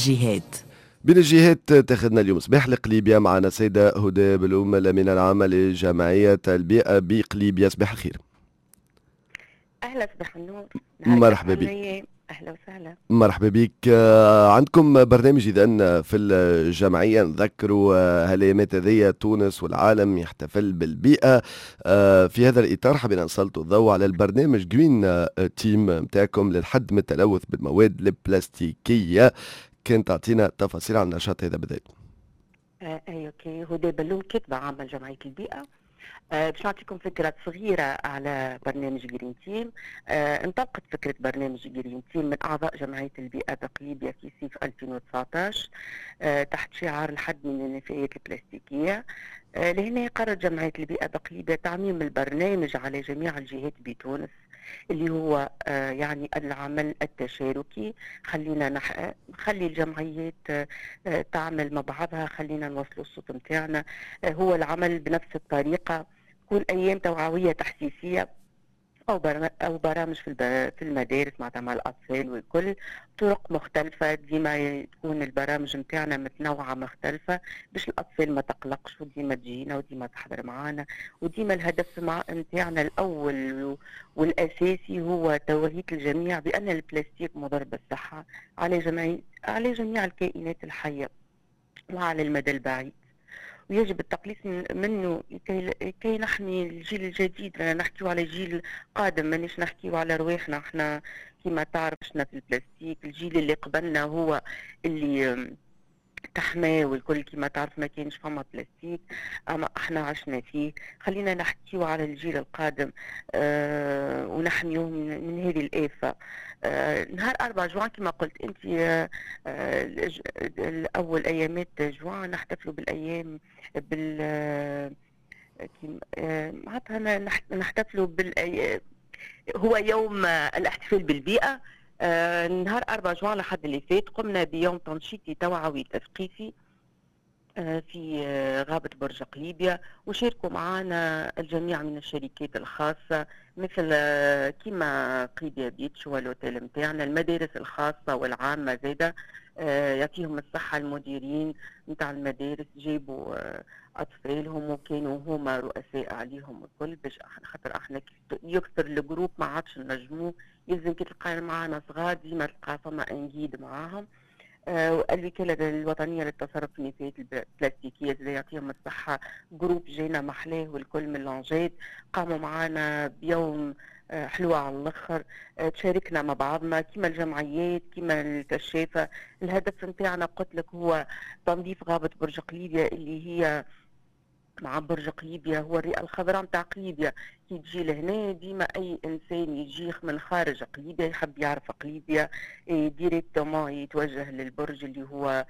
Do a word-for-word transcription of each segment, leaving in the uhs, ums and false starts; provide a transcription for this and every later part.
الجهات. بين الجهات تاخذنا اليوم صباح لقليبيا معنا السيدة هدى بلوم الأمينة العامة لجمعية البيئة بقليبيا. صباح الخير. أهلا، صباح النور. نهارك مرحبا أسعد بك. الأيام. أهلا وسهلا. مرحبا بك. آه، عندكم برنامج إذن في الجمعية نذكروا آه، هالأيامات هذيا تونس والعالم يحتفل بالبيئة. آه، في هذا الإطار حبينا نسلطوا الضوء على البرنامج جرين تيم متاعكم للحد من التلوث بالمواد البلاستيكية. كان تعطينا تفاصيل عن النشاط هذا بالذات. آه أي أوكي. هدى بلوم كاتبة عامة جمعية البيئة. آه باش نعطيكم فكرة صغيرة على برنامج جرين تيم. آه انطلقت فكرة برنامج جرين تيم من أعضاء جمعية البيئة بقليبيا في صيف ألفين وتسعطاش آه تحت شعار الحد من النفايات البلاستيكية. آه لهنا قررت جمعية البيئة بقليبيا تعميم البرنامج على جميع الجهات بتونس، اللي هو آه يعني العمل التشاركي. خلينا نح... نخلي الجمعيات آه تعمل مع بعضها، خلينا نوصلوا الصوت متاعنا. آه هو العمل بنفس الطريقة، تكون أيام توعوية تحسيسية أو برامج أو برامج في في المدارس مع مع الأطفال والكل، طرق مختلفة. ديما تكون البرامج نتاعنا متنوعة مختلفة باش الأطفال ما تقلقش، وديما تجينا وديما تحضر معانا. وديما الهدف مع نتاعنا الأول والأساسي هو توعية الجميع بأن البلاستيك مضر بالصحة على جميع على جميع الكائنات الحية وعلى المدى البعيد، ويجب التقليص من منه كي, كي نحمي الجيل الجديد. رانا نحكيو على جيل قادم، مانيش نحكيو على رواحنا. احنا كما تعرف شنا في البلاستيك، الجيل اللي قبلنا هو اللي تحماه والكل كما تعرف ما كانش فما بلاستيك، اما احنا عشنا فيه. خلينا نحكيو على الجيل القادم اه ونحميوهم من, من هذه الآفة. آه نهار أربعة جوان كما قلت انت، آه آه الاول ايامات جوان نحتفلوا بالايام بال آه معناتها نحتفلوا بال هو يوم الاحتفال بالبيئة. آه نهار أربعة جوان لحد اللي فات قمنا بيوم تنشيطي توعوي تثقيفي آه في آه غابة برج قليبيا، وشاركوا معنا الجميع من الشركات الخاصة مثل آه كيما قليبيا بيتش والأوتيل متاعنا، المدارس الخاصة والعامة زادة. آه يعطيهم الصحة المديرين متاع المدارس، جابوا آه أطفالهم وكانوا هما رؤساء عليهم الكل، باش خاطر احنا يكثر الجروب ما عادش نجموه، يلزم كي تلقى معانا صغار ديما تلقى فما انجيد معاهم. آه الوكالة الوطنية للتصرف في النفايات البلاستيكية زي يعطيهم الصحة، جروب جينا محلاه والكل من لونجات قاموا معانا بيوم آه حلوة على الاخر. آه تشاركنا مع بعضنا كما الجمعيات كما الكشافة. الهدف نتاعنا قلت لك هو تنظيف غابة برج قليبيا اللي هي مع برج قليبيا هو الرئة الخضراء نتاع قليبيا. كي تجي لهنا ديما اي انسان يجي من خارج قليبيا يحب يعرف قليبيا ديريكتومون يتوجه للبرج اللي هو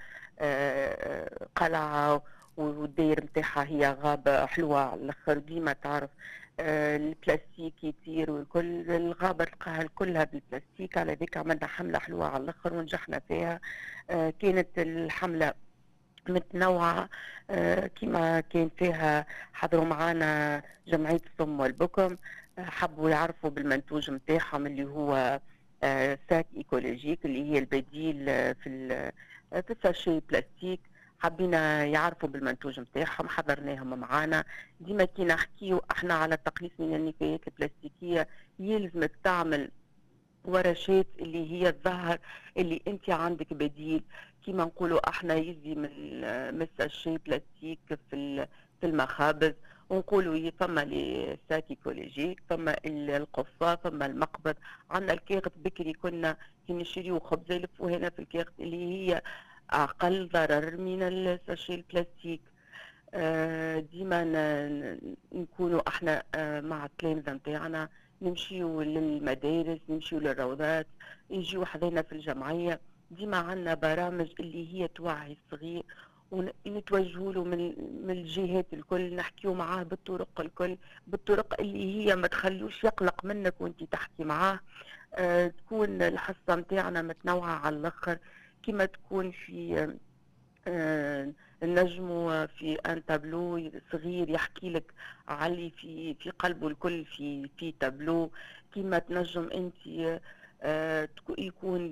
قلعة، والداير نتاعها هي غابة حلوة على الاخر. ديما تعرف البلاستيك يطير والكل، الغابة تلقاها كلها بالبلاستيك. على ذيك عملنا حملة حلوة على الاخر ونجحنا فيها. كانت الحملة متنوعة آه كما كان فيها حضروا معنا جمعية الصم والبكم، آه حبوا يعرفوا بالمنتوج متاعهم اللي هو آه ساك ايكولوجيك اللي هي البديل آه في في الساشي بلاستيك. حبينا يعرفوا بالمنتوج متاعهم، حضرناهم معنا. ديما كي نحكيو احنا على التقليص من النفايات البلاستيكية يلزمك تعمل ورشات اللي هي الظهر اللي انت عندك بديل. كما نقولوا احنا يزي من مس الشي بلاستيك في في المخابز، ونقولوا ثم لي ساك ايكولوجيك، ثم القصه، ثم المقبض. عندنا الكاغط بكري كنا كي نشريو خبز يلفوا هنا في الكاغط اللي هي اقل ضرر من الساشي البلاستيك. ديما نكونوا احنا مع التلامذه نتاعنا نمشيو للمدارس، نمشيو للروضات، يجيو حذينا في الجمعيه. ديما عندنا برامج اللي هي توعي الصغير ونتوجهوا له من من الجهات الكل، نحكيو معاه بالطرق الكل، بالطرق اللي هي ما تخلوش يقلق منك وانت تحكي معاه. أه تكون الحصه نتاعنا متنوعه على الاخر، كما تكون في أه النجم في ان تابلو صغير يحكي لك علي في في قلبه الكل في في تابلو. كما تنجم انت أه يكون درس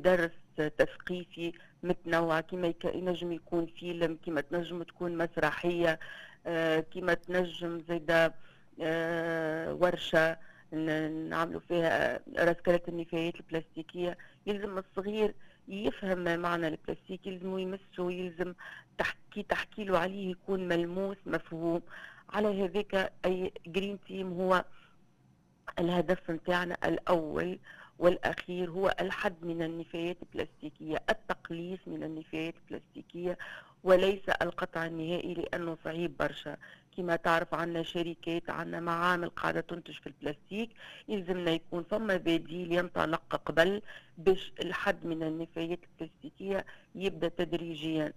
تثقيفي متنوع، كما يك- ينجم يكون فيلم، كما تنجم تكون مسرحية، آه، كما تنجم زيدا آه، ورشة ن- نعملوا فيها رسكلة النفايات البلاستيكية. يلزم الصغير يفهم معنى البلاستيك، يلزم يمسه، يلزم تحكي تحكي له عليه يكون ملموس مفهوم. على هذاك أي جرين تيم هو الهدف متاعنا الأول والأخير هو الحد من النفايات البلاستيكية، التقليص من النفايات البلاستيكية، وليس القطع النهائي لأنه صعيب برشا. كما تعرف عنا شركات، عنا معامل قاعدة تنتج في البلاستيك، يلزمنا يكون ثم بديل ينطلق قبل باش الحد من النفايات البلاستيكية يبدأ تدريجيا.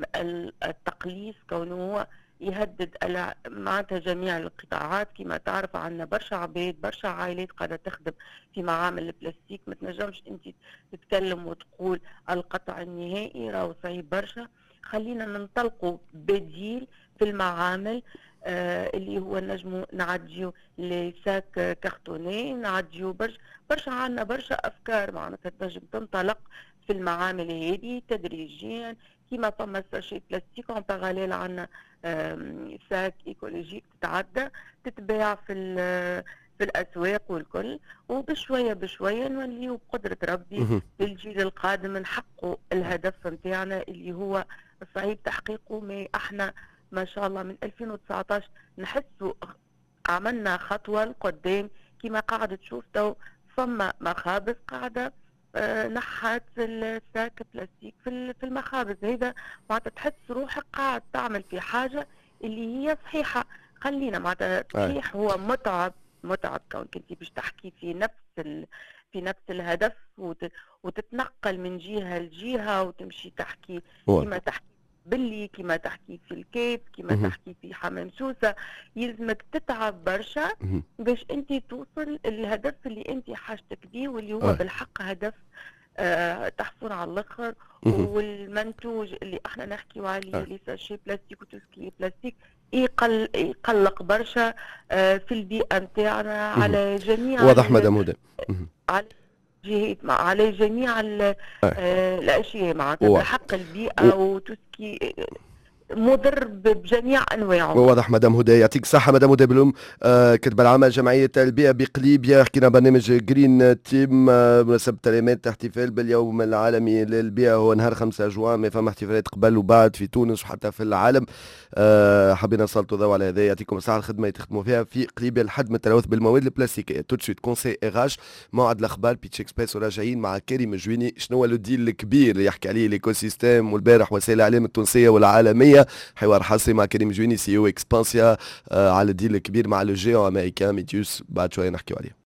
التقليص كونه هو يهدد الع- معناتها جميع القطاعات. كما تعرف عنا برشا عباد، برشا عائلات قاعدة تخدم في معامل البلاستيك، ما تنجمش انت تتكلم وتقول القطع النهائي راهو صعيب برشا. خلينا ننطلقوا بديل في المعامل، آه اللي هو نجمو نعديو لساك كرتوني، نعديو برشا برشا عنا برشا افكار معناتها تنجم تنطلق في المعامل هذه تدريجيا. كما فما ساشي بلاستيك اون باراليل عنا آم، ساك ايكولوجيك تتعدى تتباع في ال- في الاسواق والكل، وبشويه بشويه نوليو بقدره ربي مهم. للجيل القادم نحققوا الهدف نتاعنا اللي هو صعيب تحقيقه. ما احنا ما شاء الله من ألفين وتسعطاش نحسوا عملنا خطوه لقدام. كما قاعده تشوف تو فما مخابز قاعده آه، نحت الساك بلاستيك في ال- في المخابز. هذا معناتها تحس روحك قاعد تعمل في حاجه اللي هي صحيحه. خلينا معناتها أي. صحيح هو متعب، متعب كونك انت باش تحكي في نفس ال... في نفس الهدف وت... وتتنقل من جهه لجهه وتمشي تحكي واضح. كما تحكي باللي، كما تحكي في الكيف، كما مهم. تحكي في حمام سوسه. يلزمك تتعب برشا مهم. باش انت توصل الهدف اللي انت حاجتك بيه، واللي هو أي. بالحق هدف آه تحصل على الاخر. مهم. والمنتوج اللي احنا نحكيو عليه أي. اللي ساشي بلاستيك وتسكي بلاستيك يقل يقلق برشا آه في البيئه نتاعنا مهم. على جميع واضح ال... مدام هدى. مهم. على جهات مع- على جميع ال... أي. آه الاشياء معناتها واضح. بالحق البيئه وتسكي مضر بجميع انواعه. واضح مدام هدى، يعطيك الصحة مدام هدى بلوم، آه كتب العام جمعية البيئة بقليبية. حكينا برنامج جرين تيم آه بمناسبة تلامات احتفال باليوم العالمي للبيئة، هو نهار خمسة جوان، ما فما احتفالات قبل وبعد في تونس وحتى في العالم. آه حبينا نسلطوا الضوء على هذا. يعطيكم الصحة، الخدمة اللي تخدموا فيها في قليبية الحد من التلوث بالمواد البلاستيكية. تو سويت كونسي اغاش موعد الاخبار بيتش اكسبريس وراجعين مع كريم جويني. شنو هو الديل الكبير اللي يحكي عليه الايكو سيستيم والبارح وسائل الاعلام التونسية والعالمية؟ حوار حصري مع كريم جويني سي او اكسبانسيا آه على الديل الكبير مع لو جيو امريكان ميديوس. بعد شويه نحكيو عليه.